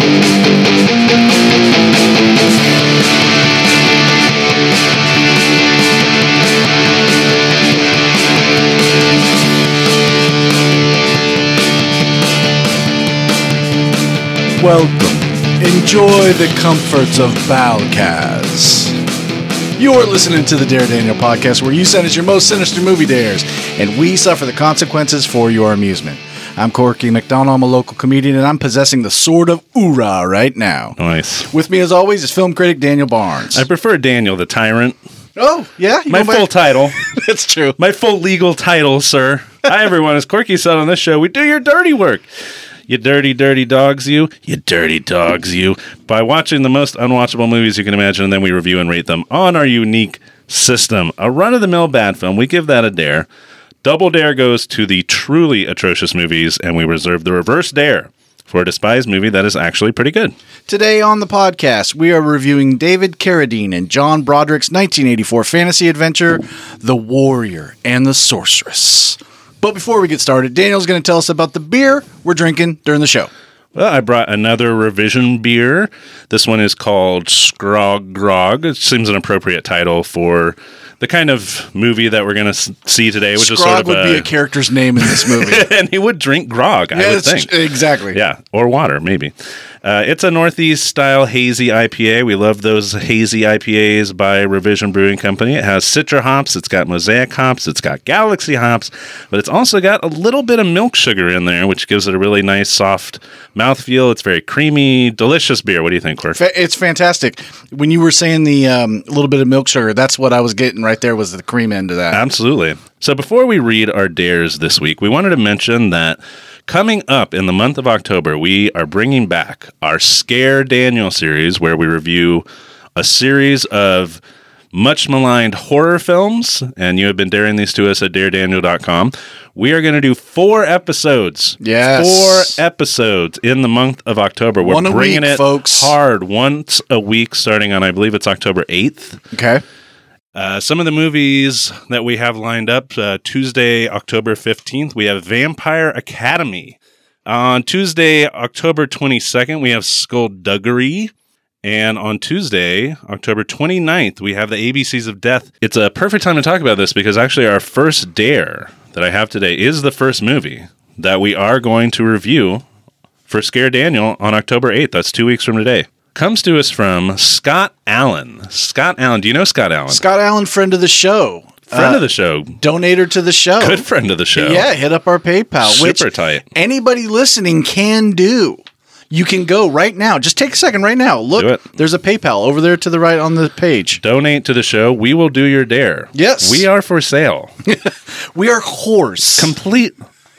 Welcome. Enjoy the comforts of Balcaz. You're listening to the Dare Daniel podcast, where you send us your most sinister movie dares, and we suffer the consequences for your amusement. I'm Corky McDonald. I'm a local comedian, and I'm possessing the sword of Ura right now. Nice. With me, as always, is film critic Daniel Barnes. I prefer Daniel the Tyrant. Oh, yeah? My full title. That's true. My full legal title, sir. Hi, everyone. As Corky said on this show, we do your dirty work. You dirty, dirty dogs, you. You dirty dogs, you. By watching the most unwatchable movies you can imagine, and then we review and rate them on our unique system. A run-of-the-mill bad film, we give that a dare. Double dare goes to the truly atrocious movies, and we reserve the reverse dare for a despised movie that is actually pretty good. Today on the podcast, we are reviewing David Carradine and John Broderick's 1984 fantasy adventure, The Warrior and the Sorceress. But before we get started, Daniel's going to tell us about the beer we're drinking during the show. Well, I brought another revision beer. This one is called Scrog Grog. It seems an appropriate title for the kind of movie that we're going to see today, which is sort of would be a character's name in this movie. And he would drink grog, I would think. Exactly. Yeah, or water, maybe. It's a Northeast-style hazy IPA. We love those hazy IPAs by Revision Brewing Company. It has Citra hops, it's got Mosaic hops, it's got Galaxy hops, but it's also got a little bit of milk sugar in there, which gives it a really nice, soft mouthfeel. It's very creamy, delicious beer. What do you think, Quirk? It's fantastic. When you were saying the little bit of milk sugar, that's what I was getting right there, was the cream end of that. Absolutely. So before we read our dares this week, we wanted to mention that coming up in the month of October, we are bringing back our Scare Daniel series, where we review a series of much maligned horror films, and you have been daring these to us at daredaniel.com. We are going to do 4 episodes. Yes. 4 episodes in the month of October. We're bringing it folks. Hard once a week, starting on, I believe it's October 8th. Okay. Some of the movies that we have lined up, Tuesday, October 15th, we have Vampire Academy. On Tuesday, October 22nd, we have Skullduggery. And on Tuesday, October 29th, we have the ABCs of Death. It's a perfect time to talk about this because actually our first dare that I have today is the first movie that we are going to review for Scare Daniel on October 8th. That's 2 weeks from today. Comes to us from Scott Allen. Scott Allen. Do you know Scott Allen? Scott Allen, friend of the show. Friend of the show. Donator to the show. Good friend of the show. Yeah, hit up our PayPal. Super tight. Anybody listening can do. You can go right now. Just take a second right now. Look, there's a PayPal over there to the right on the page. Donate to the show. We will do your dare. Yes. We are for sale. We are whores. Complete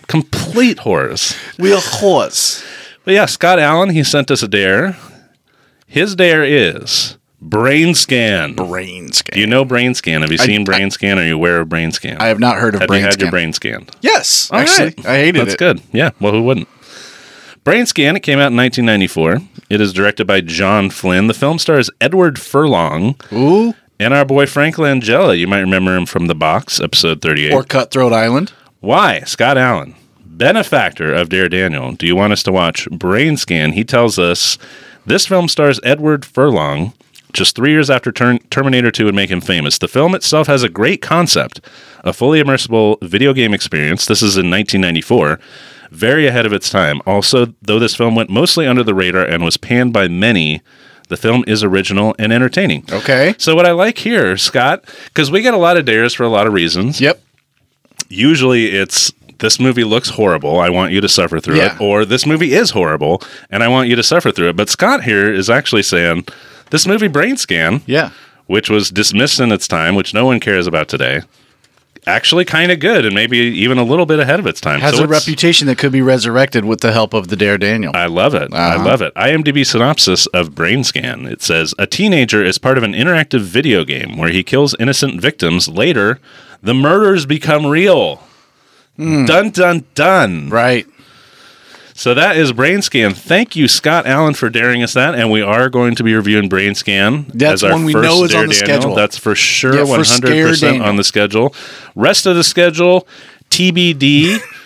whores. We are whores. But yeah, Scott Allen, he sent us a dare. His dare is Brain Scan. Brain Scan. Do you know Brain Scan? Have you seen Brain Scan? Are you aware of Brain Scan? I have not heard of Brain Scan. Have you had your brain scanned? Yes. All actually, right. I hated it. That's good. Yeah. Well, who wouldn't? Brain Scan, it came out in 1994. It is directed by John Flynn. The film stars Edward Furlong. Ooh. And our boy Frank Langella. You might remember him from The Box, episode 38. Or Cutthroat Island. Why? Scott Allen, benefactor of Dare Daniel. Do you want us to watch Brain Scan? He tells us this film stars Edward Furlong just 3 years after Terminator 2 would make him famous. The film itself has a great concept, a fully immersible video game experience. This is in 1994. Very ahead of its time. Also, though this film went mostly under the radar and was panned by many, the film is original and entertaining. Okay. So what I like here, Scott, because we get a lot of dares for a lot of reasons. Yep. Usually it's, this movie looks horrible, I want you to suffer through it. Or this movie is horrible, and I want you to suffer through it. But Scott here is actually saying, this movie Brain Scan, which was dismissed in its time, which no one cares about today, actually kind of good and maybe even a little bit ahead of its time. Has a reputation that could be resurrected with the help of the Dare Daniel. I love it. I love it. IMDb synopsis of Brain Scan. It says, a teenager is part of an interactive video game where he kills innocent victims. Later, the murders become real. Dun, dun, dun. Right. So that is Brain Scan. Thank you, Scott Allen, for daring us that. And we are going to be reviewing Brain Scan. That's as our one we first know is Dare on the Daniel. schedule. That's for sure, for 100% on the schedule. Rest of the schedule, TBD.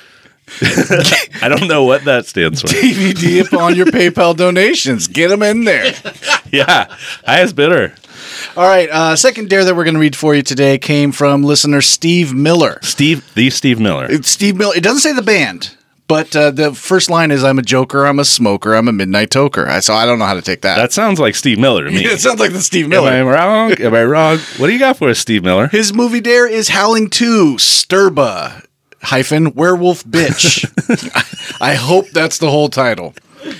I don't know what that stands for. DVD upon your PayPal donations. Get them in there. Yeah, highest bidder. All right, second dare that we're going to read for you today came from listener Steve Miller. Steve Miller. It's Steve Miller. It doesn't say the band, but the first line is, I'm a joker, I'm a smoker, I'm a midnight toker. So I don't know how to take that. That sounds like Steve Miller to me. It sounds like the Steve Miller. Am I wrong? Am I wrong? What do you got for us, Steve Miller? His movie dare is Howling 2, Sturba, werewolf bitch. I hope that's the whole title.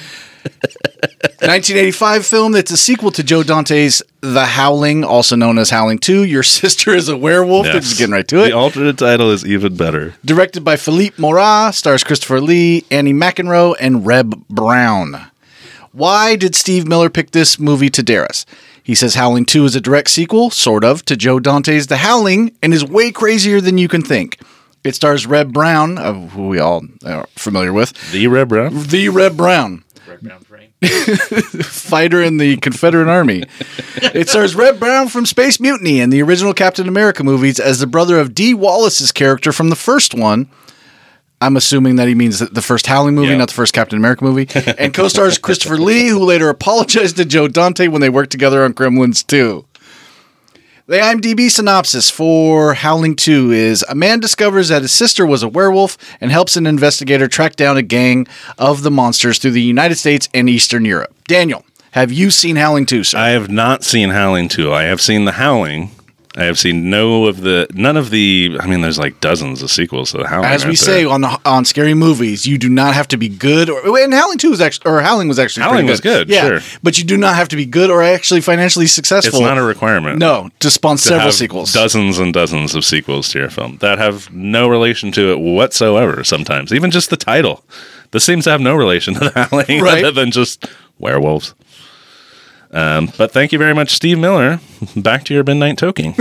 1985 film that's a sequel to Joe Dante's The Howling, also known as Howling 2. Your sister is a werewolf. Yes. They're just getting right to it. The alternate title is even better. Directed by Philippe Morat, stars Christopher Lee, Annie McEnroe, and Reb Brown. Why did Steve Miller pick this movie to dare us? He says Howling 2 is a direct sequel, sort of, to Joe Dante's The Howling, and is way crazier than you can think. It stars Reb Brown, who we all are familiar with. The Reb Brown? The Reb Brown. Fighter in the Confederate Army. It stars Reb Brown from Space Mutiny and the original Captain America movies as the brother of Dee Wallace's character from the first one. I'm assuming that he means the first Howling movie, not the first Captain America movie. And co-stars Christopher Lee, who later apologized to Joe Dante when they worked together on Gremlins 2. The IMDb synopsis for Howling 2 is, a man discovers that his sister was a werewolf and helps an investigator track down a gang of the monsters through the United States and Eastern Europe. Daniel, have you seen Howling 2, sir? I have not seen Howling 2. I have seen The Howling. I have seen none of the, I mean, there's like dozens of sequels to The Howling. As we say on Scary Movies, you do not have to be good, and Howling 2 was actually, or Howling was actually Howling pretty was good, yeah, sure. But you do not have to be good or actually financially successful. It's not a requirement. No, to spawn several have sequels. Dozens and dozens of sequels to your film that have no relation to it whatsoever sometimes. Even just the title. This seems to have no relation to The Howling Right. other than just werewolves. But thank you very much, Steve Miller. Back to your midnight toking.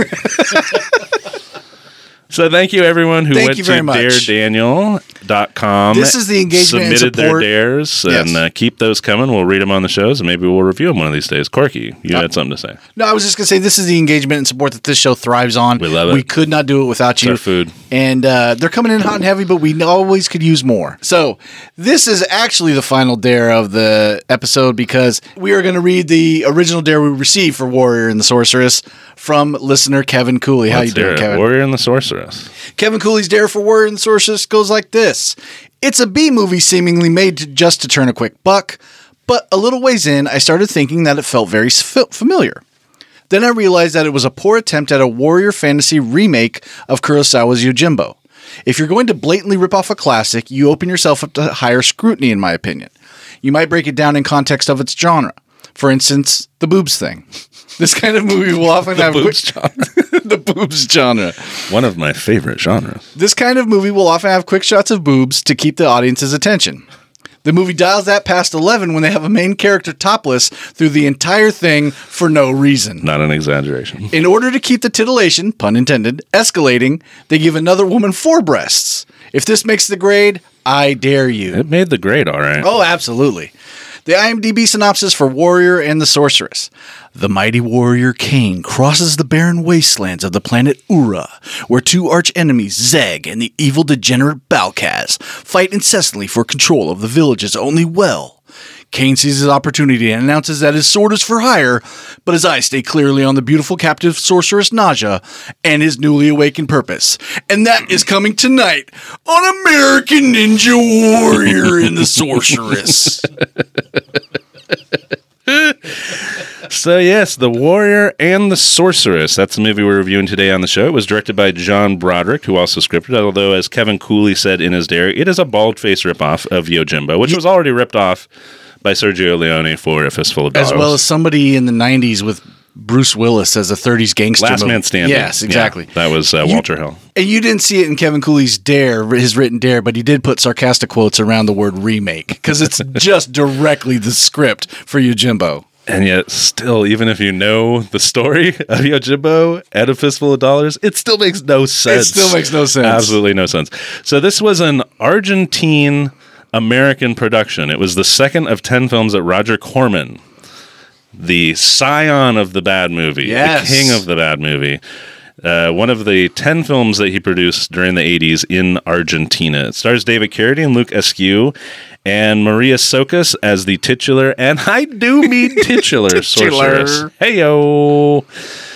So thank you, everyone who went to daredaniel.com. This is the engagement and submitted their support. dares, Yes. and keep those coming. We'll read them on the shows, and maybe we'll review them one of these days. Corky, you had something to say. No, I was just going to say this is the engagement and support that this show thrives on. We love it. We could not do it without you. Our food. And they're coming in hot and heavy, but we always could use more. So this is actually the final dare of the episode because we are going to read the original dare we received for Warrior and the Sorceress from listener Kevin Cooley. How you doing, Kevin? Warrior and the Sorceress. Kevin Cooley's dare for Warrior and the Sorceress goes like this. It's a B movie seemingly made just to turn a quick buck, but a little ways in, I started thinking that it felt very familiar. Then I realized that it was a poor attempt at a warrior fantasy remake of Kurosawa's Yojimbo. If you're going to blatantly rip off a classic, you open yourself up to higher scrutiny, in my opinion. You might break it down in context of its genre. For instance, the boobs thing. This kind of movie will often have the boobs genre. One of my favorite genres. This kind of movie will often have quick shots of boobs to keep the audience's attention. The movie dials that past 11 when they have a main character topless through the entire thing for no reason. Not an exaggeration. In order to keep the titillation, pun intended, escalating, they give another woman 4 breasts. If this makes the grade, I dare you. It made the grade, all right. Oh, absolutely. The IMDb synopsis for Warrior and the Sorceress. The mighty warrior Cain crosses the barren wastelands of the planet Ura, where 2 arch-enemies, Zeg and the evil degenerate Balkaz, fight incessantly for control of the village's only well. Cain sees his opportunity and announces that his sword is for hire, but his eyes stay clearly on the beautiful captive sorceress Naja and his newly awakened purpose. And that is coming tonight on American Ninja Warrior and the Sorceress. So yes, The Warrior and the Sorceress. That's the movie we're reviewing today on the show. It was directed by John Broderick, who also scripted, although as Kevin Cooley said in his dare, it is a bald-faced ripoff of Yojimbo, which was already ripped off by Sergio Leone for A Fistful of Dollars. As well as somebody in the 90s with Bruce Willis as a 30s gangster Last movie. Man Standing. Yes, exactly. Yeah, that was Walter Hill. And you didn't see it in Kevin Cooley's dare, his written dare, but he did put sarcastic quotes around the word remake because it's just directly the script for Yojimbo. And yet, still, even if you know the story of Yojimbo and A Fistful of Dollars, it still makes no sense. It still makes no sense. Absolutely no sense. So this was an Argentine-American production. It was the second of 10 films that Roger Corman, the scion of the bad movie, yes, the king of the bad movie, One of the 10 films that he produced during the 80s in Argentina. It stars David Carradine, Luke Askew, and Maria Sokas as the titular, and I do mean titular sorceress. Heyo!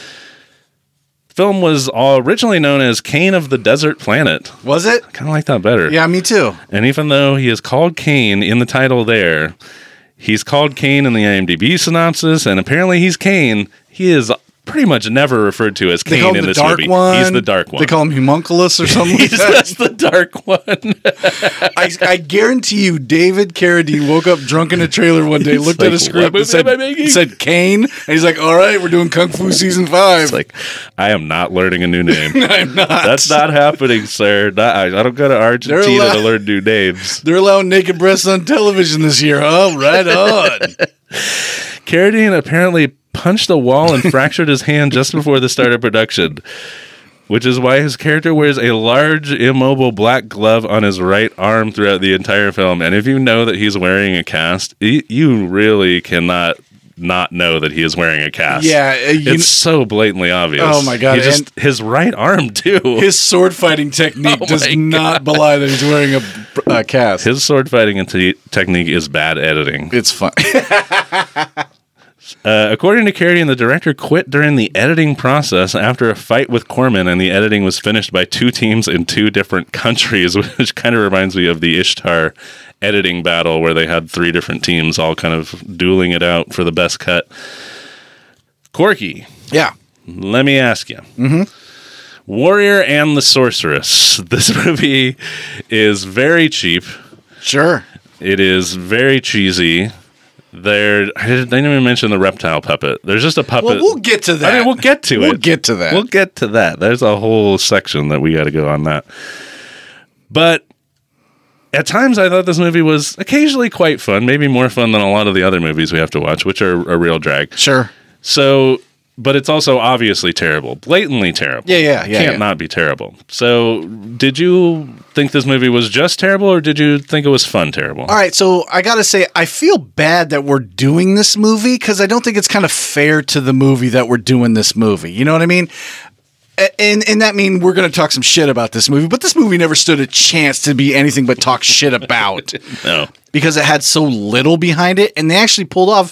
Film was originally known as Cain of the Desert Planet. Was it? I kind of like that better. Yeah, me too. And even though he is called Cain in the title there, he's called Cain in the IMDb synopsis, and apparently he's Cain. He is pretty much never referred to as Cain in this movie. He's the dark one. They call him Homunculus or something like He's that. just the dark one. I guarantee you, David Carradine woke up drunk in a trailer one day, looked at a script and said Cain, and he's like, all right, we're doing Kung Fu Season 5. It's like, I am not learning a new name. I'm not. That's not happening, sir. I don't go to Argentina to learn new names. They're allowing naked breasts on television this year, huh? Right on. Carradine apparently punched a wall and fractured his hand just before the start of production, which is why his character wears a large, immobile black glove on his right arm throughout the entire film. And if you know that he's wearing a cast, you really cannot not know that he is wearing a cast. Yeah. It's so blatantly obvious. Oh, my God. His right arm, too. His sword fighting technique does not belie that he's wearing a cast. His sword fighting technique is bad editing. It's fun. According to Carradine, the director quit during the editing process after a fight with Corman, and the editing was finished by two teams in two different countries, which kind of reminds me of the Ishtar editing battle where they had three different teams all kind of dueling it out for the best cut. Corky. Yeah. Let me ask you. Mm-hmm. Warrior and the Sorceress. This movie is very cheap. Sure. It is very cheesy. I didn't even mention the reptile puppet. There's just a puppet. Well, we'll get to that. I mean, we'll get to it. We'll get to that. We'll get to that. There's a whole section that we got to go on that. But at times, I thought this movie was occasionally quite fun, maybe more fun than a lot of the other movies we have to watch, which are a real drag. Sure. So, but it's also obviously terrible, blatantly terrible. Yeah. Can't not be terrible. So, did you think this movie was just terrible, or did you think it was fun terrible? All right, so I gotta say, I feel bad that we're doing this movie because I don't think it's kind of fair to the movie that we're doing this movie. You know what I mean? And that means we're going to talk some shit about this movie, but this movie never stood a chance to be anything but talk shit about. No. Because it had so little behind it, and they actually pulled off,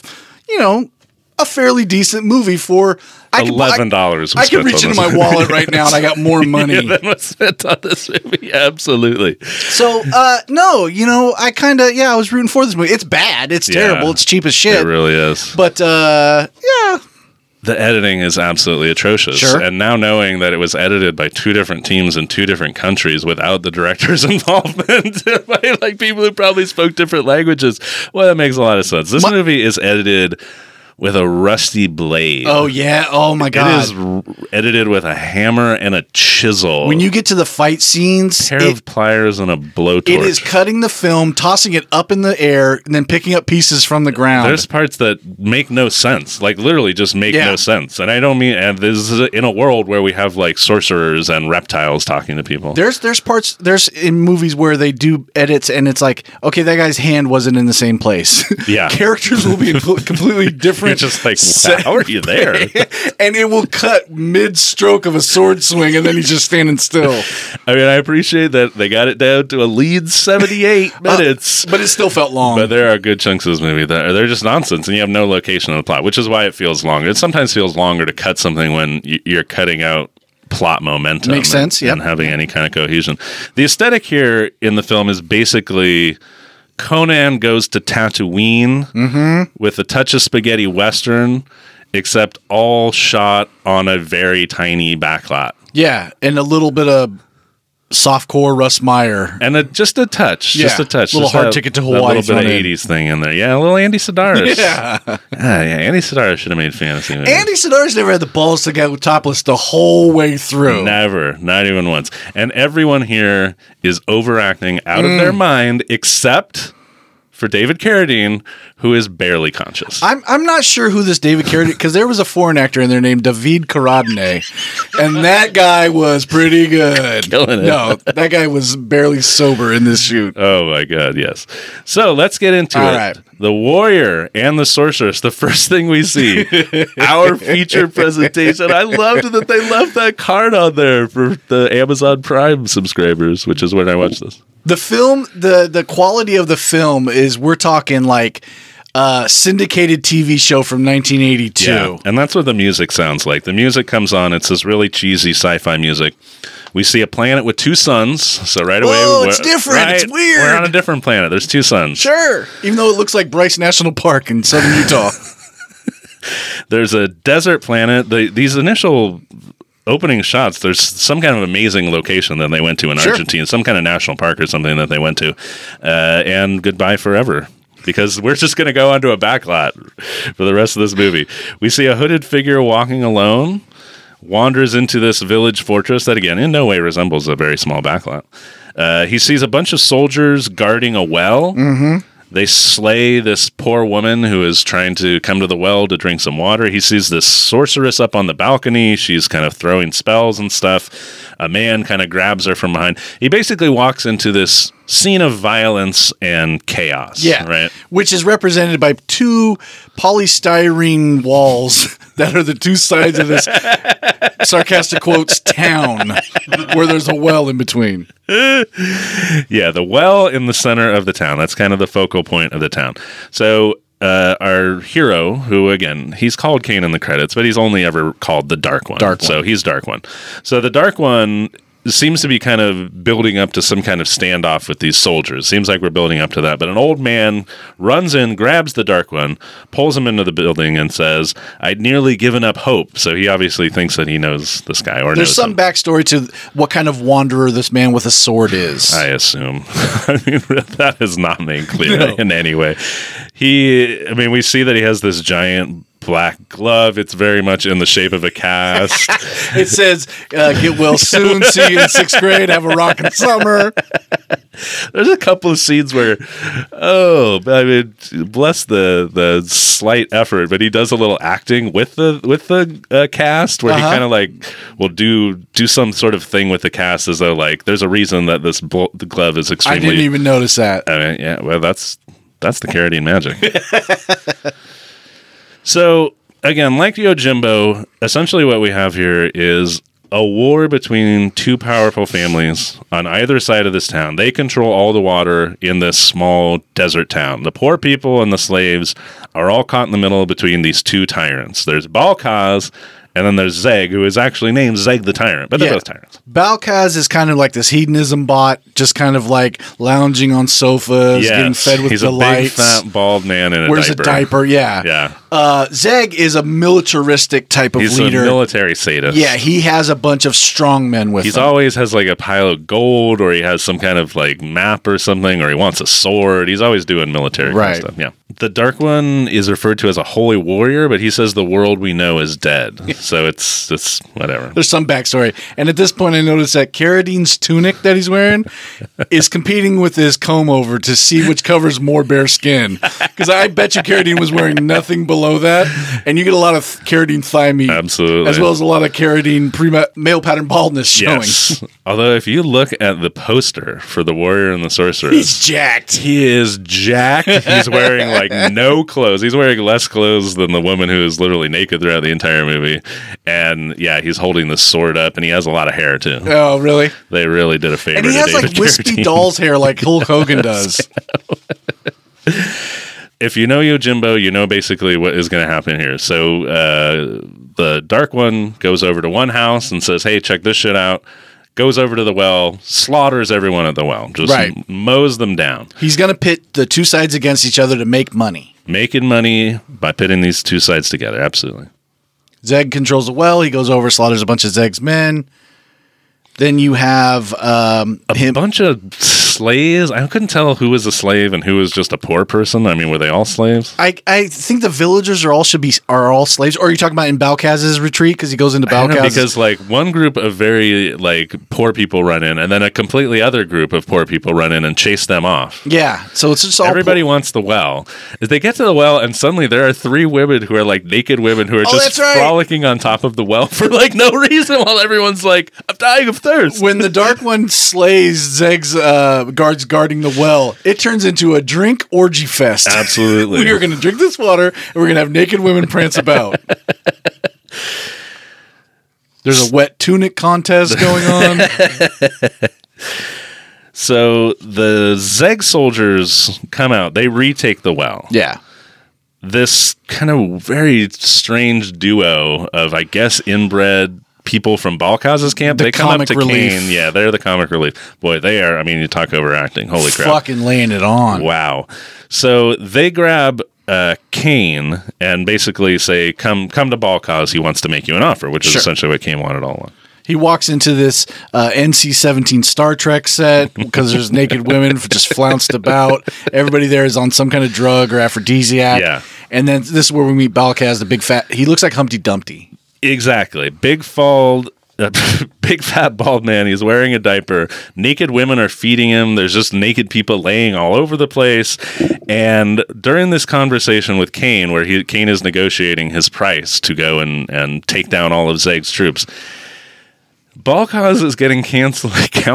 a fairly decent movie for $11. I could reach into my wallet right now and I got more money than was spent on this movie. Absolutely. So, no, I was rooting for this movie. It's bad. It's terrible. It's cheap as shit. It really is. But, yeah. The editing is absolutely atrocious. Sure. And now knowing that it was edited by two different teams in two different countries without the director's involvement by people who probably spoke different languages, well, that makes a lot of sense. This movie is edited with a rusty blade. Oh, yeah. Oh, my God. It is edited with a hammer and a chisel. When you get to the fight scenes, pair of pliers and a blowtorch. It is cutting the film, tossing it up in the air, and then picking up pieces from the ground. There's parts that make no sense. Like, literally just make no sense. And I don't mean, and this is in a world where we have, like, sorcerers and reptiles talking to people. There's in movies where they do edits, and it's like, okay, that guy's hand wasn't in the same place. Yeah. Characters will be in completely different. You're just like, wow, how are you there? And it will cut mid-stroke of a sword swing, and then he's just standing still. I mean, I appreciate that they got it down to a lean 78 minutes. But it still felt long. But there are good chunks of this movie that they're just nonsense, and you have no location in the plot, which is why it feels longer. It sometimes feels longer to cut something when you're cutting out plot momentum. Makes sense, yeah. And having any kind of cohesion. The aesthetic here in the film is basically Conan goes to Tatooine with a touch of spaghetti western, except all shot on a very tiny backlot. Yeah, and a little bit of softcore Russ Meyer. And just a touch. Just a touch. Little just Hard Ticket to Hawaii. A little bit of 80s thing in there. Yeah, a little Andy Sedaris. Yeah. Andy Sedaris should have made fantasy movies. Andy Sedaris never had the balls to go topless the whole way through. Never. Not even once. And everyone here is overacting out of their mind, except for David Carradine, who is barely conscious. I'm not sure who this David Carradine, because there was a foreign actor in there named David Carradine, and that guy was pretty good. Killing it. No, that guy was barely sober in this shoot. Oh my God, yes. So let's get into All it. right. The Warrior and the Sorceress, the first thing we see, our feature presentation. I loved that they left that card on there for the Amazon Prime subscribers, which is when I watched this. The film, the quality of the film is, we're talking like syndicated TV show from 1982. Yeah, and that's what the music sounds like. The music comes on. It's this really cheesy sci-fi music. We see a planet with two suns. So right away, it's different. Right, it's weird. We're on a different planet. There's two suns. Sure. Even though it looks like Bryce National Park in southern Utah. There's a desert planet. These initial opening shots, there's some kind of amazing location that they went to in Argentina, some kind of national park or something that they went to. And goodbye forever. Because we're just going to go onto a backlot for the rest of this movie. We see a hooded figure walking alone, wanders into this village fortress that, again, in no way resembles a very small backlot. He sees a bunch of soldiers guarding a well. Mm-hmm. They slay this poor woman who is trying to come to the well to drink some water. He sees this sorceress up on the balcony. She's kind of throwing spells and stuff. A man kind of grabs her from behind. He basically walks into this scene of violence and chaos. Yeah. Right. Which is represented by two polystyrene walls that are the two sides of this, sarcastic quotes, town, where there's a well in between. Yeah, the well in the center of the town. That's kind of the focal point of the town. So our hero, who, again, he's called Kane in the credits, but he's only ever called the Dark One. So he's Dark One. So the Dark One seems to be kind of building up to some kind of standoff with these soldiers. Seems like we're building up to that. But an old man runs in, grabs the Dark One, pulls him into the building, and says, "I'd nearly given up hope." So he obviously thinks that he knows this guy, or there's knows some him. Backstory to what kind of wanderer this man with a sword is. I assume. I mean, that is not made clear in any way. We see that he has this giant black glove. It's very much in the shape of a cast. It says, "Get well soon. See you in 6th grade. Have a rockin' summer." There's a couple of scenes where, bless the slight effort, but he does a little acting with the cast where he kind of like will do some sort of thing with the cast as though like there's a reason that the glove is extremely. I didn't even notice that. I mean, yeah, well, that's the Carradine magic. So, again, like Yojimbo, essentially what we have here is a war between two powerful families on either side of this town. They control all the water in this small desert town. The poor people and the slaves are all caught in the middle between these two tyrants. There's Balkaz, and then there's Zeg, who is actually named Zeg the Tyrant, but they're both tyrants. Balkaz is kind of like this hedonism bot, just kind of like lounging on sofas, getting fed with He's delights. a big, fat, bald man in a Wears diaper. a diaper, yeah. Zeg is a militaristic type of He's leader. a military sadist. Yeah, he has a bunch of strong men with him. He's always has like a pile of gold, or he has some kind of like map or something, or he wants a sword. He's always doing military kind of stuff. Yeah. The Dark One is referred to as a holy warrior, but he says the world we know is dead. So it's whatever. There's some backstory. And at this point, I noticed that Carradine's tunic that he's wearing is competing with his comb over to see which covers more bare skin. Because I bet you Carradine was wearing nothing below that. And you get a lot of Carradine thigh meat. Absolutely. As well as a lot of Carradine male pattern baldness showing. Yes. Although if you look at the poster for the Warrior and the Sorceress, he's jacked. He is jacked. He's wearing like no clothes. He's wearing less clothes than the woman who is literally naked throughout the entire movie. And yeah, he's holding the sword up, and he has a lot of hair too. Oh, really? They really did a favor. And he has like wispy doll's hair like Hulk Hogan does. If you know Yojimbo, you know basically what is going to happen here. So the Dark One goes over to one house and says, "Hey, check this shit out." Goes over to the well, slaughters everyone at the well, just mows them down. He's going to pit the two sides against each other to make money. Making money by pitting these two sides together, absolutely. Zeg controls the well. He goes over, slaughters a bunch of Zeg's men. Then you have a bunch of slaves. I couldn't tell who was a slave and who was just a poor person. I mean, were they all slaves? I think the villagers are all slaves. Or are you talking about in Balkaz's retreat because he goes into Balkaz? Because like one group of very like poor people run in, and then a completely other group of poor people run in and chase them off. Yeah, so it's just all everybody wants the well. As they get to the well, and suddenly there are 3 women who are like naked women who are just frolicking on top of the well for like no reason, while everyone's like, "I'm dying of thirst." When the Dark One slays Zeg's guards guarding the well, it turns into a drink orgy fest. Absolutely. We are going to drink this water, and we're going to have naked women prance about. There's a wet tunic contest going on. So the Zeg soldiers come out. They retake the well. Yeah. This kind of very strange duo of, I guess, inbred people from Balkaz's camp. They come up to Kane. Yeah, they're the comic relief. Boy, they are. I mean, you talk overacting. Holy crap. Fucking laying it on. Wow. So they grab Kane and basically say, come to Balkaz. He wants to make you an offer, which is essentially what Kane wanted all along. He walks into this NC-17 Star Trek set because there's naked women just flounced about. Everybody there is on some kind of drug or aphrodisiac. Yeah. And then this is where we meet Balkaz, the big fat. He looks like Humpty Dumpty. Exactly. Big fat bald man. He's wearing a diaper. Naked women are feeding him. There's just naked people laying all over the place. And during this conversation with Kane, where Kane is negotiating his price to go and take down all of Zeg's troops, Balkaz is getting counseled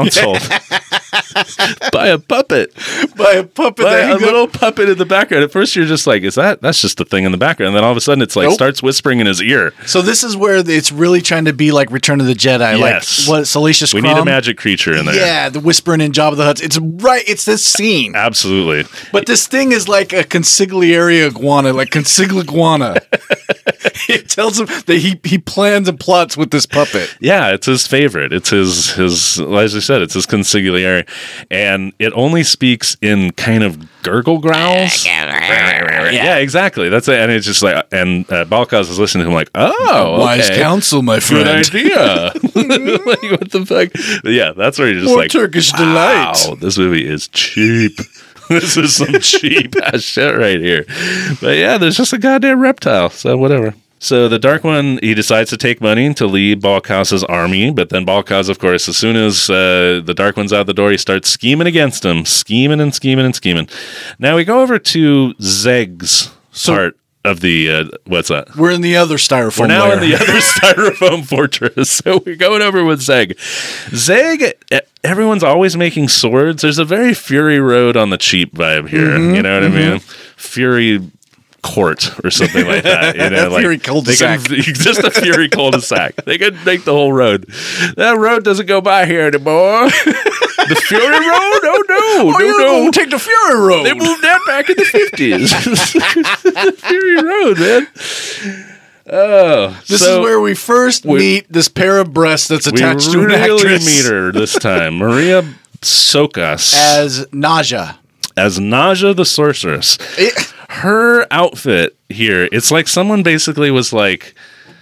by a puppet. By a little puppet in the background. At first you're just like, that's just the thing in the background. And then all of a sudden it's like starts whispering in his ear. So this is where it's really trying to be like Return of the Jedi. Yes. Like what Salacious Crumb. We need a magic creature in there. Yeah, the whispering in Jabba the Hutt. It's this scene. Absolutely. But this thing is like a consigliere iguana, like consigliguana. It tells him that he plans and plots with this puppet. Yeah, it's his favorite. It's his as I said, it's his consigliere. And it only speaks in kind of gurgle growls. Yeah, exactly. That's it. And it's just like, and Balkaz is listening to him like, oh, wise counsel, my friend. Good idea. Like, what the fuck? But yeah, that's where you're just more like, Turkish delight. Wow, this movie is cheap. This is some cheap ass shit right here. But yeah, there's just a goddamn reptile. So whatever. So the Dark One, he decides to take money to lead Balkaz's army, but then Balkaz, of course, as soon as the Dark One's out the door, he starts scheming against him, scheming. Now we go over to Zeg's part of the, what's that? We're in the other styrofoam We're now in the other styrofoam fortress, so we're going over with Zeg. Zeg, everyone's always making swords. There's a very Fury Road on the cheap vibe here, you know what I mean? Fury Court or something like that. You know, Fury cul-de-sac. Just a Fury cul-de-sac. They could make the whole road. That road doesn't go by here anymore. The Fury Road? Oh, no. Take the Fury Road. They moved that back in the 50s. The Fury Road, man. Oh, this is where we first meet this pair of breasts that's attached to an actress. We really meet her this time. Maria Sokas. As Naja. As Naja the Sorceress. Her outfit here, it's like someone basically was like...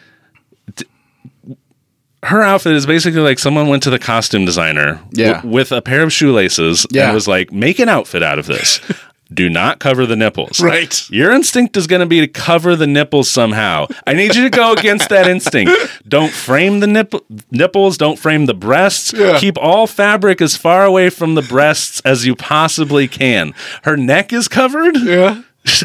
Her outfit is basically like someone went to the costume designer with a pair of shoelaces and was like, make an outfit out of this. Do not cover the nipples. Right. Your instinct is going to be to cover the nipples somehow. I need you to go against that instinct. Don't frame the nipples. Don't frame the breasts. Yeah. Keep all fabric as far away from the breasts as you possibly can. Her neck is covered. Yeah.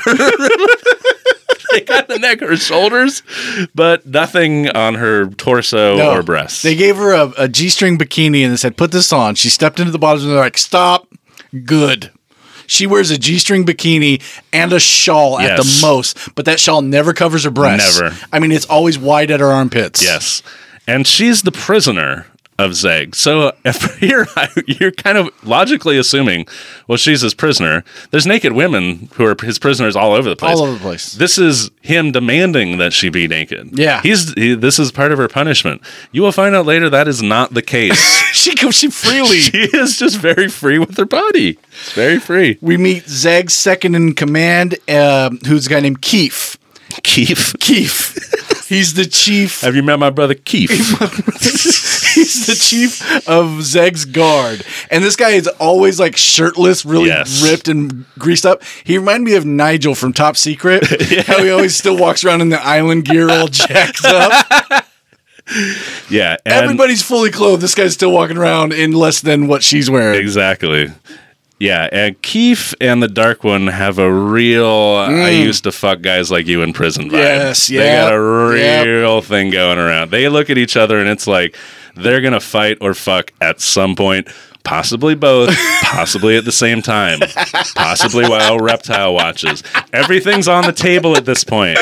They got the neck, her shoulders, but nothing on her torso or breasts. They gave her a G-string bikini and they said, put this on. She stepped into the bottom and they're like, stop. Good. She wears a G-string bikini and a shawl at the most, but that shawl never covers her breasts. Never. I mean, it's always wide at her armpits. Yes. And she's the prisoner of Zeg. So if you're kind of logically assuming, well, she's his prisoner. There's naked women who are his prisoners all over the place. All over the place. This is him demanding that she be naked. Yeah. This is part of her punishment. You will find out later that is not the case. She freely. She is just very free with her body. It's very free. We meet Zeg's second in command, who's a guy named Keef. Keef. He's the chief. Have you met my brother Keef? He's the chief of Zeg's guard. And this guy is always like shirtless, really ripped and greased up. He reminded me of Nigel from Top Secret. How he always still walks around in the island gear all jacked up. Yeah. Everybody's fully clothed. This guy's still walking around in less than what she's wearing. Exactly. Yeah, and Keith and the Dark One have a real I used to fuck guys like you in prison vibe. Yes, yeah. They got a real thing going around. They look at each other and it's like they're going to fight or fuck at some point, possibly both, possibly at the same time, possibly while Reptile watches. Everything's on the table at this point.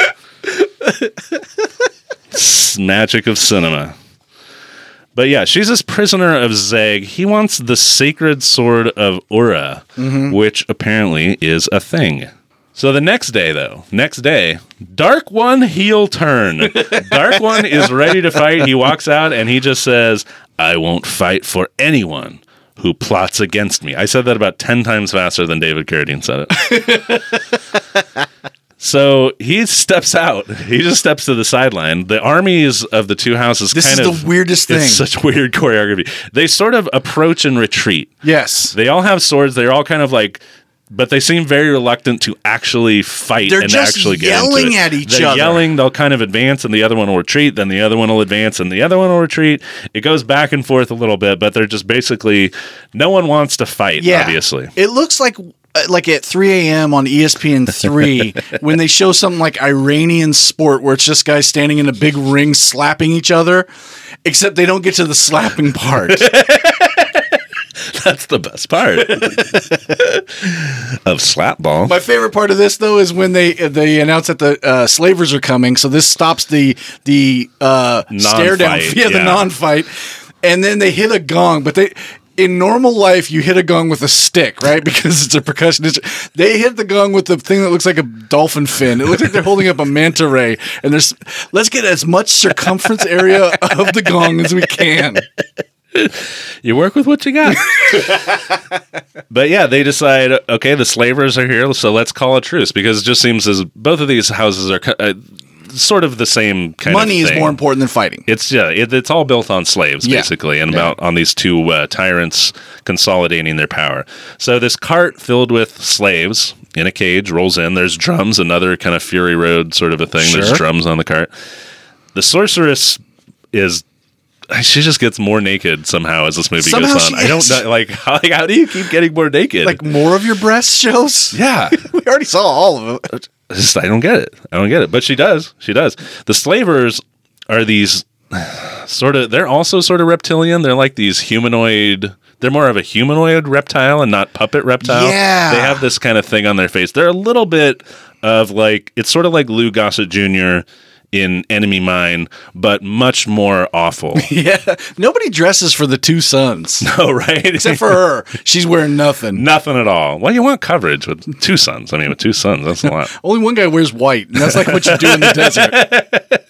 It's magic of cinema. But yeah, she's this prisoner of Zeg. He wants the sacred sword of Ura, which apparently is a thing. So the next day, Dark One heel turn. Dark One is ready to fight. He walks out and he just says, I won't fight for anyone who plots against me. I said that about 10 times faster than David Carradine said it. So he steps out. He just steps to the sideline. The armies of the two houses This is the weirdest thing. It's such weird choreography. They sort of approach and retreat. Yes. They all have swords. They're all kind of like, but they seem very reluctant to actually fight They're and just actually get yelling into it. at each They're other. yelling. They'll kind of advance, and the other one will retreat. Then the other one will advance, and the other one will retreat. It goes back and forth a little bit, but they're just basically no one wants to fight. Yeah. Obviously, It looks like at 3 a.m. on ESPN3 when they show something like Iranian sport where it's just guys standing in a big ring slapping each other, except they don't get to the slapping part. that's the best part of slapball. My favorite part of this, though, is when they announce that the slavers are coming. So this stops the stare down, the non-fight, and then they hit a gong. But in normal life, you hit a gong with a stick, right? Because it's a percussion instrument. They hit the gong with the thing that looks like a dolphin fin. It looks like they're holding up a manta ray. And let's get as much circumference area of the gong as we can. You work with what you got. But yeah, they decide, okay, the slavers are here, so let's call a truce, because it just seems as both of these houses are sort of the same kind Money of is thing. more important than fighting. It's all built on slaves, basically, and about on these two tyrants consolidating their power. So this cart filled with slaves in a cage rolls in. There's drums, another kind of Fury Road sort of a thing. Sure. There's drums on the cart. The sorceress she just gets more naked somehow as this movie goes on. I don't know, like how do you keep getting more naked? Like more of your breast shows? Yeah. We already saw all of it. I don't get it. But she does. The slavers are these they're also sort of reptilian. They're like these humanoid. They're more of a humanoid reptile and not puppet reptile. Yeah. They have this kind of thing on their face. They're a little bit of like, it's sort of like Lou Gossett Jr. in Enemy Mine, but much more awful. Yeah. Nobody dresses for the two sons. No, right? Except for her. She's wearing nothing. Nothing at all. Well, you want coverage with two sons. I mean, with two sons, that's a lot. Only one guy wears white, and that's like what you do in the desert.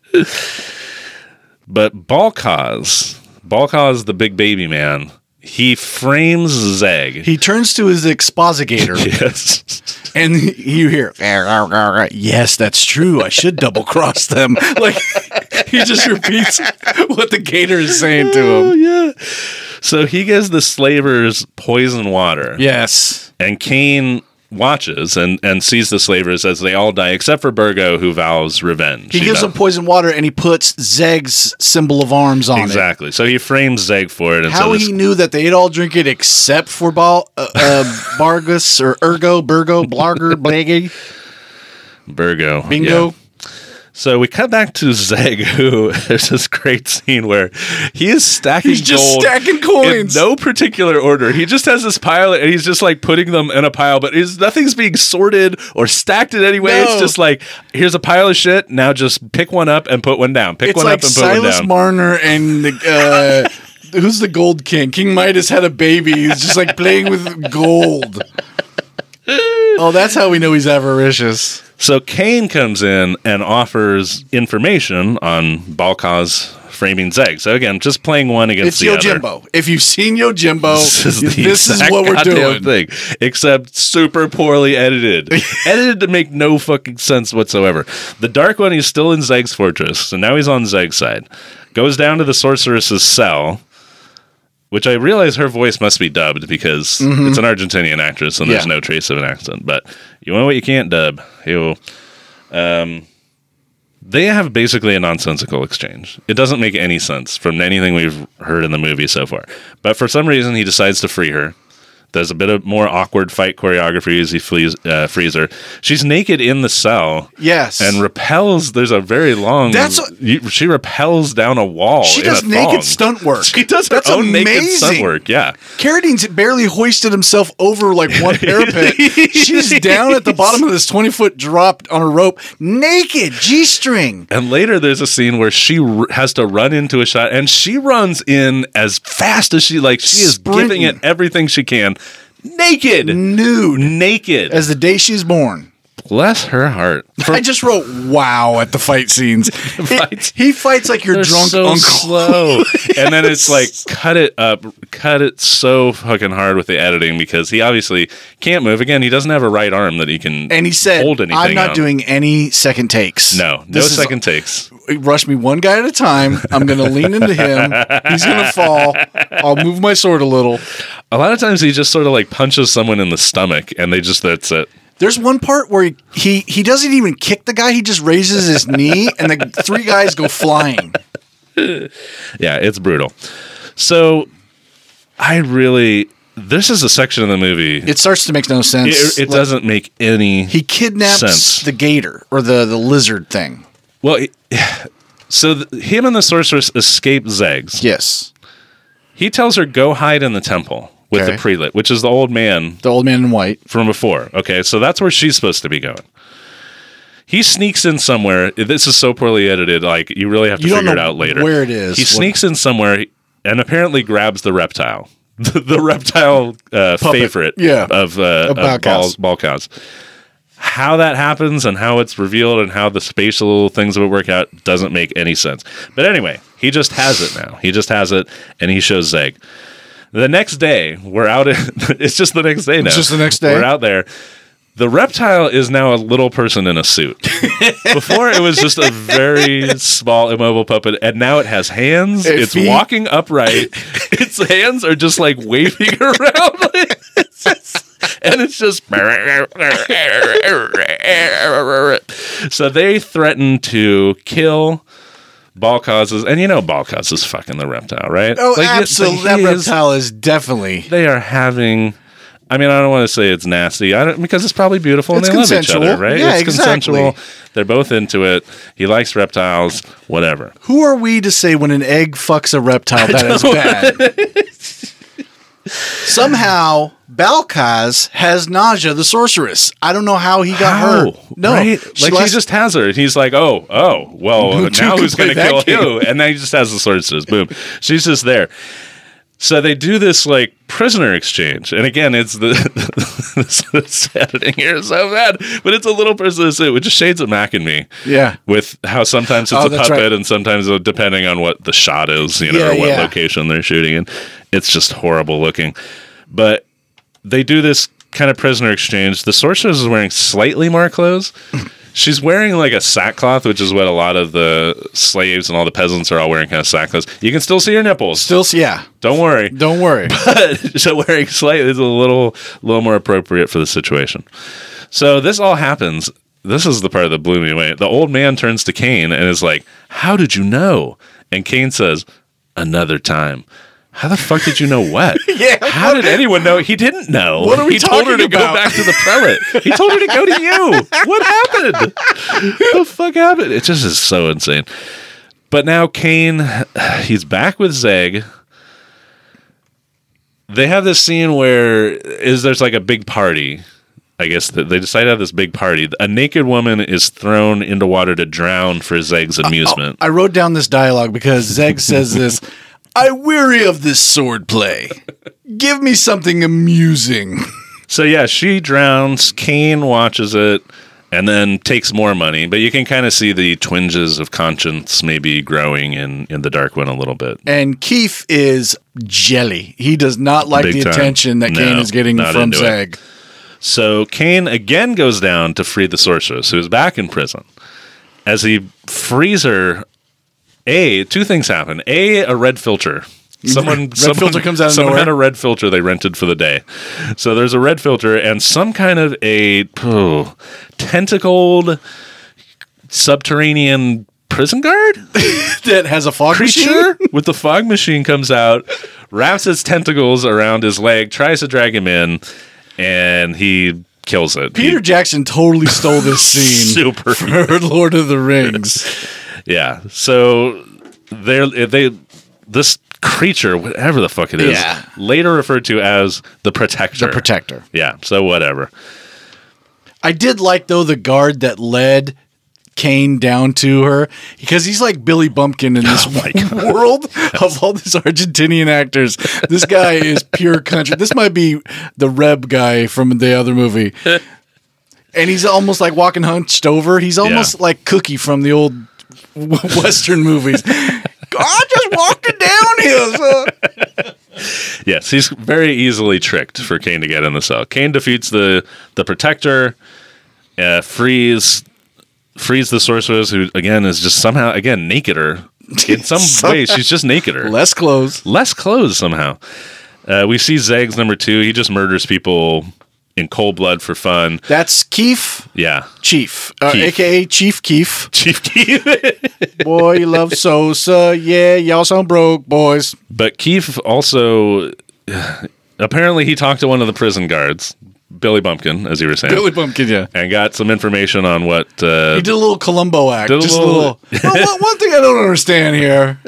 But Balkaz, the big baby man, he frames Zeg. He turns to his exposigator. Yes. And you hear, yes, that's true. I should double cross them. Like, he just repeats what the gator is saying to him. Oh, yeah. So he gives the slavers poison water. Yes. And Cain watches and sees the slavers as they all die, except for Burgo, who vows revenge. He gives them poison water, and he puts Zeg's symbol of arms on it. Exactly. So he frames Zeg for it. And How he knew that they'd all drink it except for Bargus or Burgo, Blarger, Blaggy. Burgo. Bingo. Yeah. So we cut back to Zeg, who there's this great scene where he is stacking He's just gold stacking coins. in no particular order. He just has this pile, and he's just like putting them in a pile, but nothing's being sorted or stacked in any way. No. It's just like, here's a pile of shit. Now just pick one up and put one down. Pick It's one like up and put Silas one down. Marner and who's the gold king? King Midas had a baby. He's just like playing with gold. Oh, that's how we know he's avaricious. So Cain comes in and offers information on Balkaz framing Zeg. So again, just playing one against the other. It's Yojimbo. If you've seen Yojimbo, this is what we're goddamn doing. Thing, except super poorly edited. Edited to make no fucking sense whatsoever. The Dark One, he's still in Zeg's fortress, so now he's on Zeg's side. Goes down to the Sorceress's cell, which I realize her voice must be dubbed because it's an Argentinian actress and there's no trace of an accent. But you know what you can't dub? They have basically a nonsensical exchange. It doesn't make any sense from anything we've heard in the movie so far. But for some reason, he decides to free her. There's a bit of more awkward fight choreography as he frees her. She's naked in the cell. Yes. And repels. There's a very long... she repels down a wall. She does naked stunt work. She does her own naked stunt work, yeah. Carradine's barely hoisted himself over like one parapet. She's down at the bottom of this 20-foot drop on a rope, naked, G-string. And later there's a scene where she has to run into a shot, and she runs in as fast as she is giving it everything she can. Naked. Nude. Naked. As the day she's born. Bless her heart. I just wrote wow at the fight scenes. He fights like your drunk so uncle. Slow. And then it's like, cut it so fucking hard with the editing because he obviously can't move. Again, he doesn't have a right arm that he can and he said, hold anything I'm not on. doing any second takes. No second takes. Rush me one guy at a time. I'm going to lean into him. He's going to fall. I'll move my sword a little. A lot of times he just sort of like punches someone in the stomach and that's it. There's one part where he doesn't even kick the guy. He just raises his knee and the three guys go flying. Yeah, it's brutal. So this is a section of the movie. It starts to make no sense. It doesn't make any He kidnaps sense. the gator or the lizard thing. Well, so him and the sorceress escape Zegs. Yes. He tells her, go hide in the temple with the prelate, which is the old man. The old man in white. From before. Okay, so that's where she's supposed to be going. He sneaks in somewhere. This is so poorly edited, like, you really have to figure it out later. Where it is. He sneaks in somewhere and apparently grabs the reptile. The reptile favorite of Balkaz. How that happens and how it's revealed and how the spatial things would work out doesn't make any sense. But anyway, he just has it now. He just has it, and he shows Zeg. The next day, we're out. It's just the next day now. It's just the next day. We're out there. The reptile is now a little person in a suit. Before, it was just a very small, immobile puppet, and now it has hands. It's walking upright. Its hands are just like waving around. And it's just... So they threaten to kill Balkaz, and you know Balkaz is fucking the reptile, right? Oh, like, absolutely. That reptile is definitely... They are having... I mean, I don't want to say it's nasty because it's probably beautiful and they love each other, right? Yeah, it's exactly. consensual. They're both into it. He likes reptiles, whatever. Who are we to say when an egg fucks a reptile that is bad? Somehow, Balkaz has Naja, the sorceress. I don't know how he got hurt. No, right? Like he just has her. He's like, well, now who's going to kill you? And then he just has the sorceress. Boom. She's just there. So they do this like prisoner exchange, and again, it's this editing here is so bad, but it's a little person suit, which is shades of Mac and Me. Yeah, with how sometimes it's a puppet, and sometimes depending on what the shot is, or what location they're shooting in, it's just horrible looking. But they do this kind of prisoner exchange. The sorceress is wearing slightly more clothes. She's wearing like a sackcloth, which is what a lot of the slaves and all the peasants are all wearing, kind of sackcloths. You can still see her nipples. Yeah. Don't worry. But so wearing slightly is a little more appropriate for the situation. So this all happens. This is the part that blew me away. The old man turns to Cain and is like, "How did you know?" And Cain says, "Another time." How the fuck did you know what? How did anyone know? He didn't know. What are we He told her to about? Go back to the prelate. He told her to go to you. What happened? What the fuck happened? It just is so insane. But now Cain, he's back with Zeg. They have this scene where there's like a big party. I guess they decide to have this big party. A naked woman is thrown into water to drown for Zeg's amusement. I wrote down this dialogue because Zeg says this. I weary of this sword play. Give me something amusing. So yeah, she drowns. Cain watches it, and then takes more money. But you can kind of see the twinges of conscience maybe growing in the Dark One a little bit. And Keith is jelly. He does not like Big the time. attention that No, Kane is getting not from into it. Zeg. So Kane again goes down to free the sorceress, who is back in prison. As he frees her, two things happen. A red filter. Someone filter comes out of someone nowhere. had a red filter they rented for the day. So there's a red filter and some kind of a tentacled subterranean prison guard That has a fog machine? creature with the fog machine comes out, wraps its tentacles around his leg, tries to drag him in, and he kills it. Peter Jackson totally stole this scene Super. for Lord of the Rings. Yeah. So this creature, whatever the fuck it is, Yeah. later referred to as the Protector. The Protector. Yeah. So whatever. I did like, though, the guard that led Kane down to her, because he's like Billy Bumpkin in this world of all these Argentinian actors. This guy is pure country. This might be the Reb guy from the other movie. And he's almost like walking hunched over. He's almost like Cookie from the old Western movies. I just walked it down here, sir. Yes, he's very easily tricked for Kane to get in the cell. Kane defeats the Protector, frees the sorceress, who again is just somehow nakeder. In some ways, she's just nakeder. Less clothes somehow. We see Zeg's number 2. He just murders people in cold blood for fun. That's Keith. Yeah. Chief. Keith. A.K.A. Chief Keith. Chief Keith. Boy, you love Sosa. Yeah, y'all sound broke, boys. But Keith also, apparently he talked to one of the prison guards, Billy Bumpkin, as you were saying. Billy Bumpkin, yeah. And got some information on what... He did a little Columbo act. Did a Just little- a little... Well, one thing I don't understand here.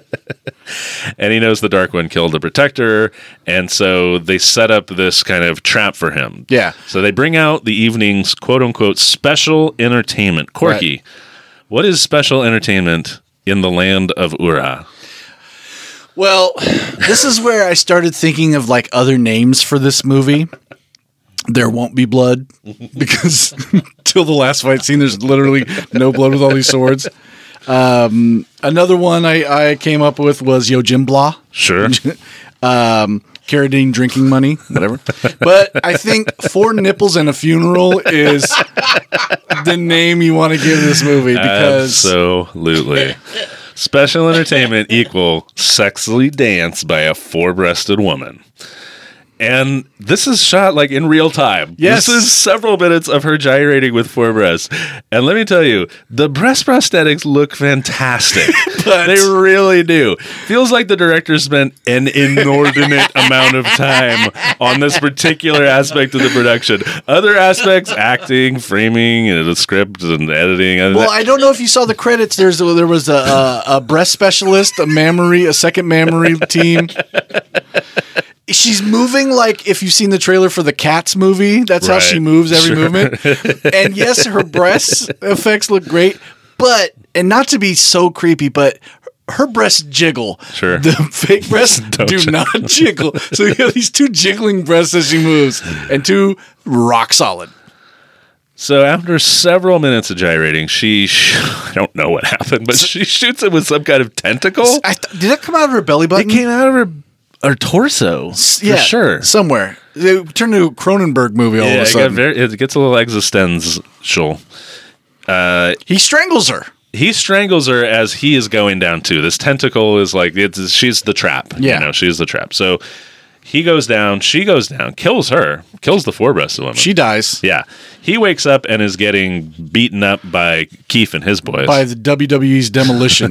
and he knows the Dark One killed the Protector, and so they set up this kind of trap for him. Yeah. So they bring out the evening's quote-unquote special entertainment. Corky, Right. What is special entertainment in the land of Ura? Well, this is where I started thinking of like other names for this movie. There won't be blood, because till the last fight scene, there's literally no blood with all these swords. Another one I came up with was Yojimbla. Sure. Carradine drinking money, whatever. But I think 4 Nipples and a Funeral is the name you want to give this movie, because Absolutely. Special entertainment equal sexily danced by a 4-breasted woman. And this is shot like in real time. Yes. This is several minutes of her gyrating with 4 breasts. And let me tell you, the breast prosthetics look fantastic. They really do. Feels like the director spent an inordinate amount of time on this particular aspect of the production. Other aspects, acting, framing, and the script and editing. well, I don't know if you saw the credits. There was a breast specialist, a second mammary team. She's moving like if you've seen the trailer for the Cats movie. That's how she moves every movement. And yes, her breast effects look great, and not to be so creepy, but her breasts jiggle. Sure. The fake breasts do not jiggle. So you have these 2 jiggling breasts as she moves, and 2 rock solid. So after several minutes of gyrating, I don't know what happened, but she shoots it with some kind of tentacle. Did that come out of her belly button? It came out of her torso, for sure. Somewhere. They turned into a Cronenberg movie all of a sudden. It gets a little existential. He strangles her. He strangles her as he is going down too. This tentacle is like, she's the trap. Yeah. She's the trap. So he goes down, she goes down, kills her, kills the 4-breasted woman. She dies. Yeah. He wakes up and is getting beaten up by Keith and his boys. By the WWE's Demolition.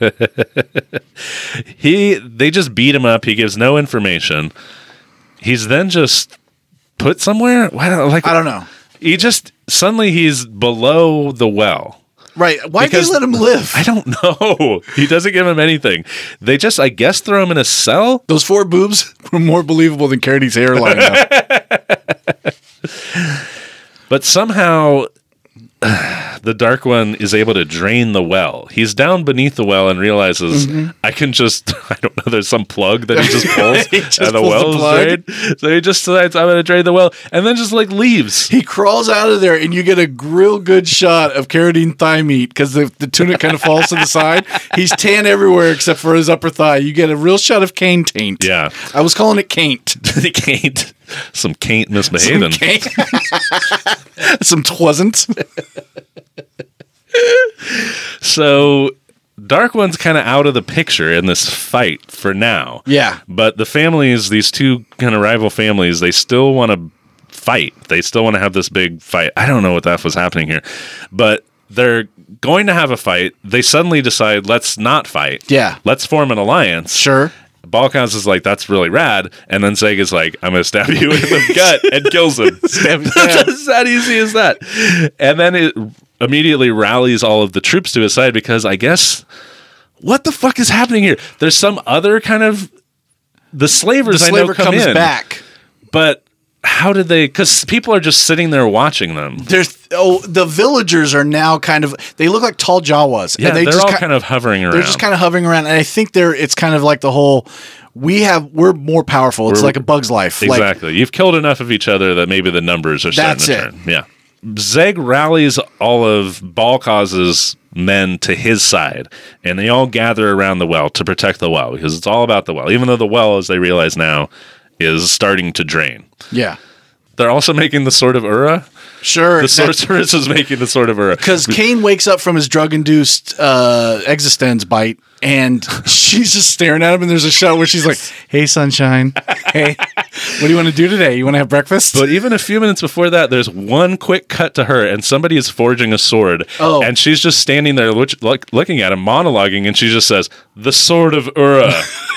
They just beat him up. He gives no information. He's then just put somewhere. I don't know. Suddenly he's below the well. Right. Why did they let him live? I don't know. He doesn't give him anything. They just, I guess, throw him in a cell. Those 4 boobs were more believable than Cardi's hairline. Now. But somehow the the Dark One is able to drain the well. He's down beneath the well and realizes, I can just, I don't know, there's some plug that he just pulls and the well is drained. So he just decides, I'm going to drain the well, and then just like leaves. He crawls out of there, and you get a real good shot of Carradine thigh meat because the tunic kind of falls to the side. He's tan everywhere except for his upper thigh. You get a real shot of cane taint. Yeah. I was calling it caint. Caint. Some caint misbehaving. Some twasn't. So Dark One's kind of out of the picture in this fight for now. Yeah. But the families, these two kind of rival families, they still want to fight. They still want to have this big fight. I don't know what the F was happening here. But they're going to have a fight. They suddenly decide, let's not fight. Yeah. Let's form an alliance. Sure. Balkaz is like, that's really rad. And then Zeg is like, I'm going to stab you in the gut and kills him. It's that easy as that. And then it immediately rallies all of the troops to his side because I guess, what the fuck is happening here? There's some other kind of, the slavers I know come comes in. back. But how did they, because people are just sitting there watching them. The villagers are now kind of, they look like tall Jawas. Yeah, and they're all kind of hovering around. They're just kind of hovering around. And I think it's kind of like the whole, we're more powerful. It's like a Bug's Life. Exactly. You've killed enough of each other that maybe the numbers are starting to turn. Yeah. Zeg rallies all of Balkaz's men to his side, and they all gather around the well to protect the well, because it's all about the well, even though the well, as they realize now, is starting to drain. Yeah. They're also making the Sword of Ura. Sure. The sorceress is making the Sword of Ura. Because Kane wakes up from his drug-induced existence bite, and she's just staring at him, and there's a shot where she's like, hey, sunshine. Hey, what do you want to do today? You want to have breakfast? But even a few minutes before that, there's one quick cut to her, and somebody is forging a sword. Oh. And she's just standing there looking at him, monologuing, and she just says, the Sword of Ura.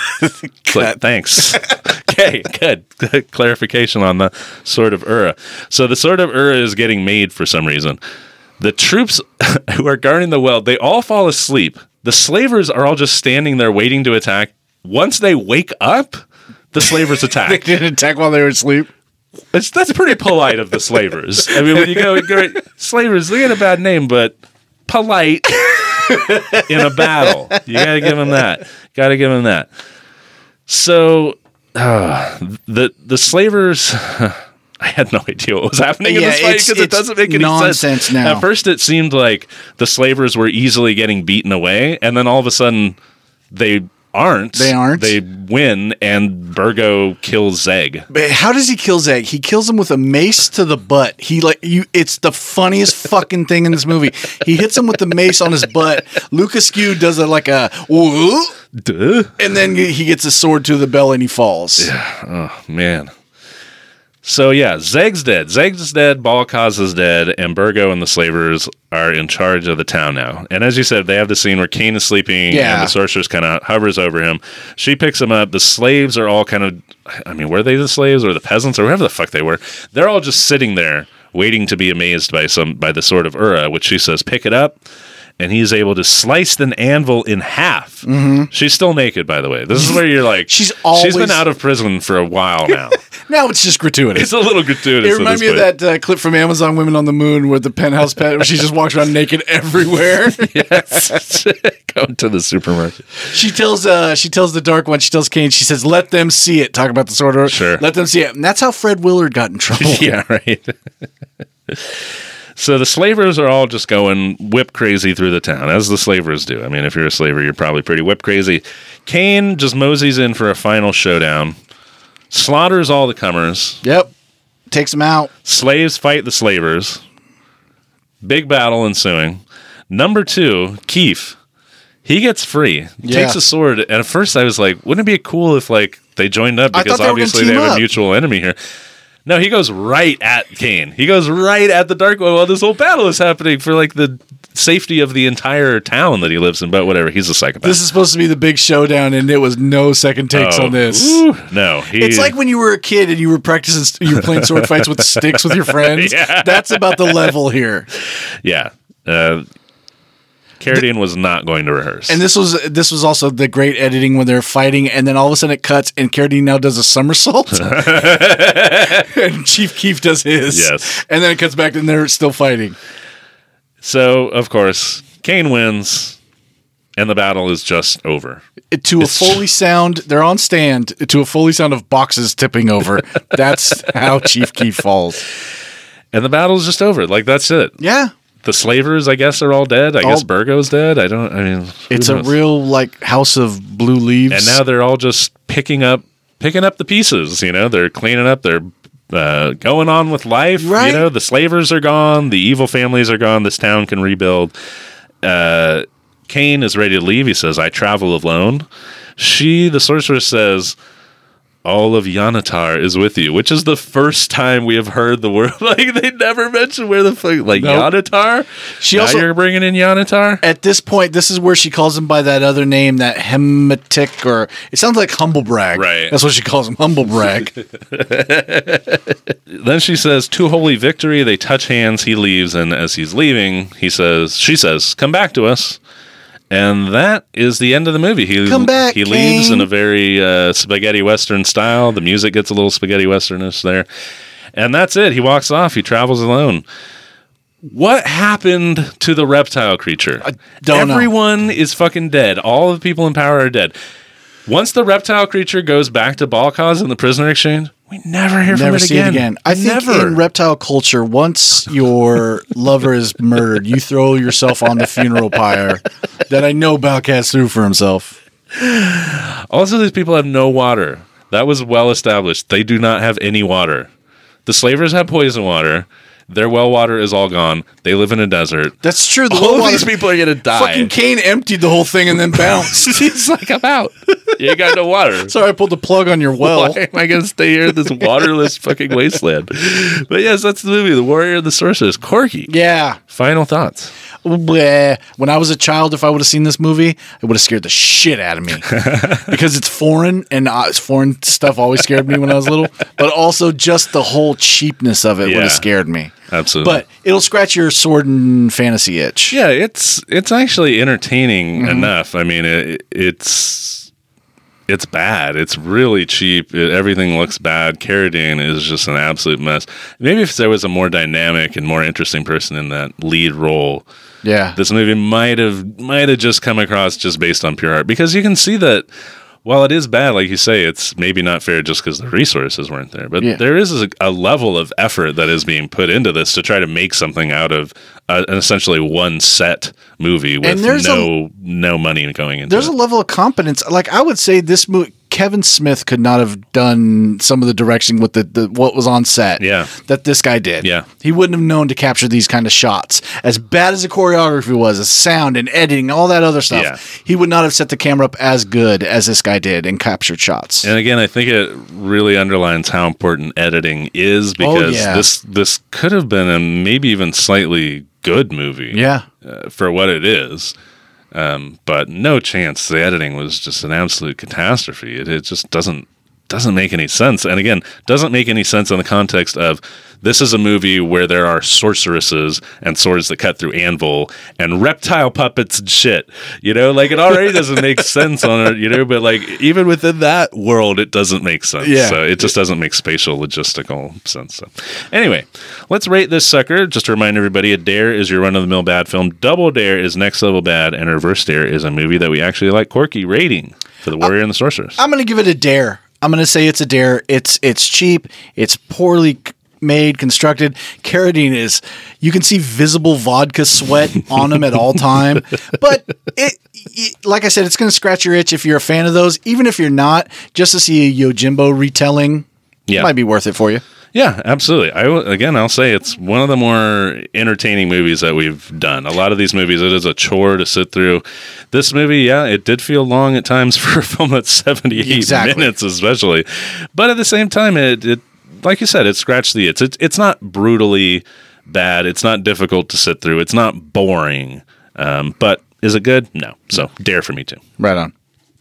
It's like, thanks. Okay, good clarification on the Sword of Ura. So the Sword of Ura is getting made for some reason. The troops who are guarding the well, they all fall asleep. The slavers are all just standing there waiting to attack. Once they wake up, the slavers attack. They didn't attack while they were asleep? That's pretty polite of the slavers. I mean, when you go slavers, they get a bad name, but polite in a battle. You got to give them that. So the slavers, I had no idea what was happening in this fight because it doesn't make any sense now. At first, it seemed like the slavers were easily getting beaten away, and then all of a sudden, they aren't. They win, and Burgo kills Zeg. But how does he kill Zeg? He kills him with a mace to the butt. It's the funniest fucking thing in this movie. He hits him with the mace on his butt. Lucas Q does woo, and then he gets a sword to the belly and he falls. Yeah. Oh man. So yeah, Zeg's dead. Balkaz is dead, and Burgo and the slavers are in charge of the town now. And as you said, they have the scene where Kane is sleeping, and the sorceress kind of hovers over him. She picks him up. The slaves are all kind of, I mean, were they the slaves or the peasants or whatever the fuck they were? They're all just sitting there waiting to be amazed by the Sword of Ura, which she says, pick it up. And he's able to slice an anvil in half. Mm-hmm. She's still naked, by the way. This is where you're like, she's been out of prison for a while now. Now it's just gratuitous. It's a little gratuitous. It reminds me of that clip from Amazon Women on the Moon where the penthouse pet, where she just walks around naked everywhere. Yes. Going to the supermarket. She tells the Dark One, she tells Kane, she says, let them see it. Talk about the Sword of Ura. Sure. Let them see it. And that's how Fred Willard got in trouble. Yeah, right. So the slavers are all just going whip crazy through the town, as the slavers do. I mean, if you're a slaver, you're probably pretty whip crazy. Kane just moseys in for a final showdown, slaughters all the comers. Yep. Takes them out. Slaves fight the slavers. Big battle ensuing. Number 2, Keith. He gets free. Takes a sword. And at first I was like, wouldn't it be cool if they joined up? Because obviously they have a mutual enemy here. No, he goes right at Kane. He goes right at the Dark One while this whole battle is happening for the safety of the entire town that he lives in. But whatever, he's a psychopath. This is supposed to be the big showdown, and it was no second takes on this. No, it's like when you were a kid and you were playing sword fights with sticks with your friends. Yeah. That's about the level here. Yeah. Carradine was not going to rehearse. And this was also the great editing when they're fighting, and then all of a sudden it cuts, and Carradine now does a somersault. And Chief Keef does his. Yes. And then it cuts back, and they're still fighting. So, of course, Kane wins, and the battle is just over. To a Foley sound, they're on stand, to a Foley sound of boxes tipping over. That's how Chief Keef falls. And the battle's just over. Like, that's it. Yeah. The slavers, I guess, are all dead. I guess Burgo's dead. It's a real, like, house of blue leaves. And now they're all just picking up the pieces, you know? They're cleaning up, they're going on with life. Right. You know, the slavers are gone, the evil families are gone, this town can rebuild. Kane is ready to leave. He says, I travel alone. The sorceress, says, all of Yanatar is with you, which is the first time we have heard the word. Like, they never mentioned where the fuck, like, nope. Yanatar? You're bringing in Yanatar? At this point, this is where she calls him by that other name, that Hematic, or it sounds like Humblebrag. Right. That's what she calls him, Humblebrag. Then she says, to holy victory, they touch hands, he leaves, and as he's leaving, she says, come back to us. And that is the end of the movie. He leaves in a very spaghetti western style. The music gets a little spaghetti westernish there. And that's it. He walks off. He travels alone. What happened to the reptile creature? I don't know. Everyone is fucking dead. All the people in power are dead. Once the reptile creature goes back to Balkaz in the prisoner exchange, we never hear from it again. I think in reptile culture, once your lover is murdered, you throw yourself on the funeral pyre that I know Balkaz threw for himself. Also, these people have no water. That was well established. They do not have any water. The slavers have poison water. Their well water is all gone. They live in a desert. That's true. All of these people are going to die. Fucking Kane emptied the whole thing and then bounced. He's like, I'm out. You ain't got no water. Sorry, I pulled the plug on your well. Why am I going to stay here in this waterless fucking wasteland? But yes, that's the movie, The Warrior and the Sorceress. Corky. Yeah. Final thoughts. When I was a child, if I would have seen this movie, it would have scared the shit out of me. Because it's foreign, and foreign stuff always scared me when I was little. But also just the whole cheapness of it would have scared me. Absolutely. But it'll scratch your sword and fantasy itch. Yeah, it's actually entertaining enough. I mean, it's bad. It's really cheap. Everything looks bad. Carradine is just an absolute mess. Maybe if there was a more dynamic and more interesting person in that lead role, this movie might have just come across just based on pure art. Because you can see that while it is bad, like you say, it's maybe not fair just because the resources weren't there. But there is a level of effort that is being put into this to try to make something out of an essentially one set movie with no money going into it. There's a level of competence. Like, I would say this movie, Kevin Smith could not have done some of the direction with the what was on set that this guy did. Yeah. He wouldn't have known to capture these kind of shots. As bad as the choreography was, the sound and editing, all that other stuff, he would not have set the camera up as good as this guy did and captured shots. And again, I think it really underlines how important editing is, because this could have been a maybe even slightly good movie for what it is. But no chance. The editing was just an absolute catastrophe. It just doesn't make any sense. And again, doesn't make any sense in the context of this is a movie where there are sorceresses and swords that cut through anvil and reptile puppets and shit. You know, like, it already doesn't make sense on it, you know, but like even within that world, it doesn't make sense. Yeah. So it just doesn't make spatial logistical sense. So anyway, let's rate this sucker. Just to remind everybody, a dare is your run-of-the-mill bad film. Double dare is next level bad, and reverse dare is a movie that we actually like. Corky, rating for The Warrior and the Sorceress. I'm going to give it a dare. I'm going to say it's a dare. It's cheap. It's poorly made, constructed. Carradine is, you can see visible vodka sweat on him at all time. But it, like I said, it's going to scratch your itch if you're a fan of those. Even if you're not, just to see a Yojimbo retelling, it might be worth it for you. Yeah, absolutely. I'll say it's one of the more entertaining movies that we've done. A lot of these movies, it is a chore to sit through. This movie, it did feel long at times for a film that's 78 minutes especially. But at the same time, it like you said, it scratched the itch. It's not brutally bad. It's not difficult to sit through. It's not boring. But is it good? No. So dare for me too. Right on.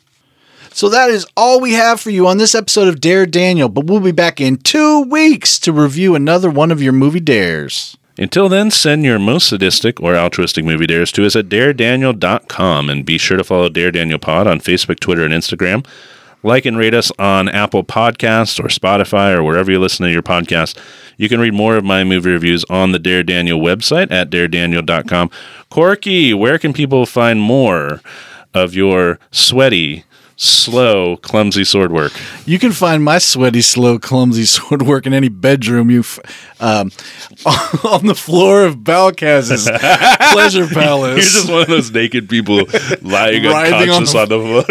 So that is all we have for you on this episode of Dare Daniel, but we'll be back in 2 weeks to review another one of your movie dares. Until then, send your most sadistic or altruistic movie dares to us at daredaniel.com, and be sure to follow Dare Daniel Pod on Facebook, Twitter, and Instagram. Like and rate us on Apple Podcasts or Spotify or wherever you listen to your podcast. You can read more of my movie reviews on the Dare Daniel website at daredaniel.com. Corky, where can people find more of your sweaty, slow, clumsy sword work? You can find my sweaty, slow, clumsy sword work in any bedroom on the floor of Balkaz's Pleasure Palace. You're just one of those naked people lying unconscious on the floor.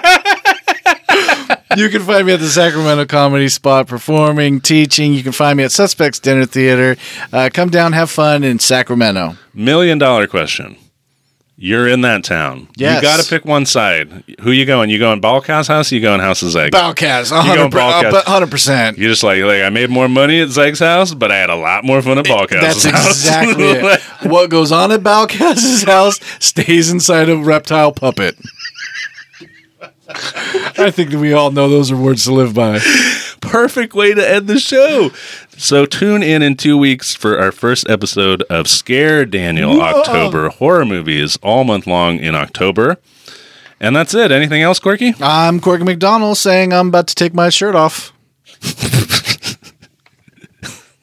You can find me at the Sacramento Comedy Spot performing, teaching. You can find me at Suspects Dinner Theater. Come down, have fun in Sacramento. $1 million question. You're in that town. Yes. You got to pick one side. Who you going? You going Balkaz house or you going House of Zeg? Balkaz, You going Balkaz. 100%. You're just like, I made more money at Zeg's house, but I had a lot more fun at Balkaz's That's house. exactly it. What goes on at Balkaz's house stays inside a reptile puppet. I think that we all know those are words to live by. Perfect way to end the show. So tune in 2 weeks for our first episode of Scare Daniel Whoa. October horror movies all month long in October. And that's it. Anything else, Corky? I'm Corky McDonald saying I'm about to take my shirt off.